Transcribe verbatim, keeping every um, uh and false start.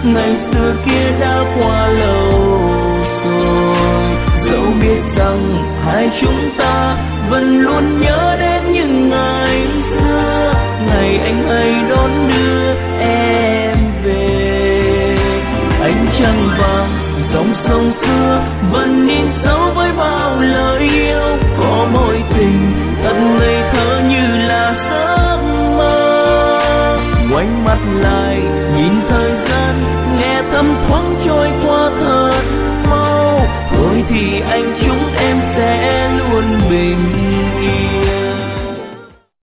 ngày xưa kia đã qua lâu rồi. Dẫu biết rằng hai chúng ta vẫn luôn nhớ đến những ngày xưa, ngày anh hay đón đưa em về. Ánh trăng vàng dòng sông xưa vẫn in dấu với bao lời yêu, có mối tình thật ngây thơ như là giấc mơ. Ngoảnh mắt lại nhìn thời gian, nghe thấm thoáng trôi qua thật mau, thôi thì